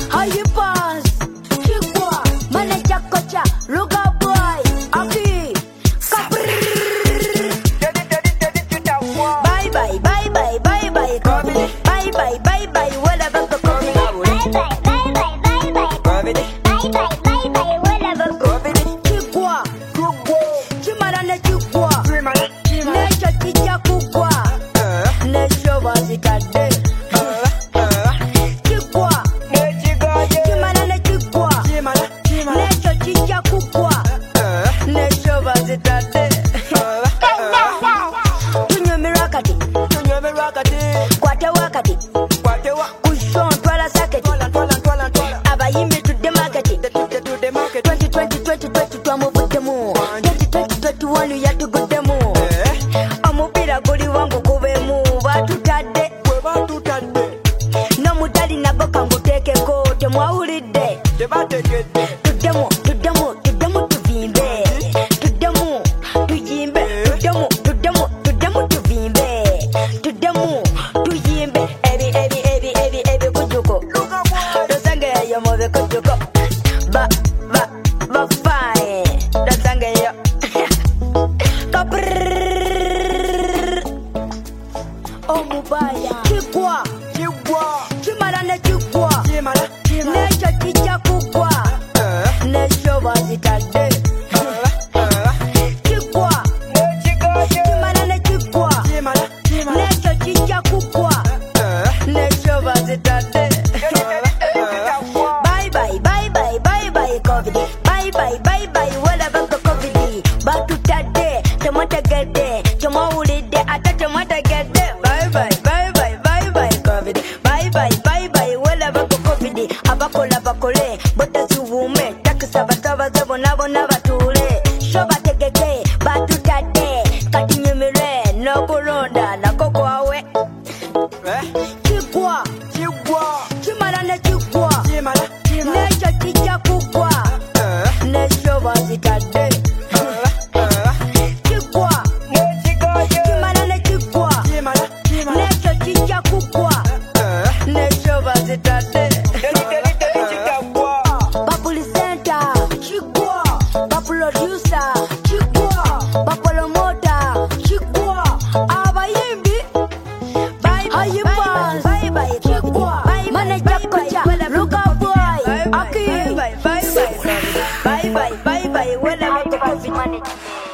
How you pass? Chikwa, manager kocha, Ruga boy, Aki, bye bye, bye bye, bye bye, COVID. Bye bye, bye bye, whatever the COVID. Bye bye, bye bye, bye bye, COVID. bye bye, bye bye, whatever. COVID. Chikwa, Chimarana chikwa, Nature chicha kukwa, Nature wazikade. Chikwa, Chimarana chikwa, Nature chicha kukwa, Nature wazikade. Tunywe rakati, kwate wakati, kushon twala saketi, abayimbi tudde marketi. 2020 twamuvuddemu, 2021 yatuguddemu, omupira guli wangu gubemu, batutadde n'omutali nago kanguteekeko, temwawulidde tuddemu tuvimbe, tuddemu tuyimbe, tuddemu tuvimbe, tuddemu tuyimbe, ebi kujuko tosangeyo mu bikujuko bafaye tosangeyo omubaya kigwa kimala ne kigwa nekyo kijja kugwa nekyo bazitadde kigwa kimala ne kigwa nekyo kijja kugwa nekyo bazitadde. Bye bye, bye bye, bye bye, COVID. Bye bye, bye bye, whatever the COVID. Batutadde, temwategedde, temwawulidde, ate temwategedde. Bye bye, bye bye, bye bye, COVID. Bye bye, bye bye, whatever the COVID. Abakola bakole, botaziwume, takisa batabaze bonna batuule. Sho bategeke, batutadde, kati nyumirwe, n'okulonda nako kwawe. Kigwa, kimala ne kigwa, nekyo kijja kugwa, nekyo bazitadde. Kigwa, kimala ne kigwa, nekyo kijja kugwa, nekyo bazitadde. Bapulisenta, kigwa, baproducer, kigwa, bapromota, kigwa, abayimbi. How you pass? Bye bye, kigwa, manager kocha, Ruga boy, Aki, bye bye, whatever the COVID.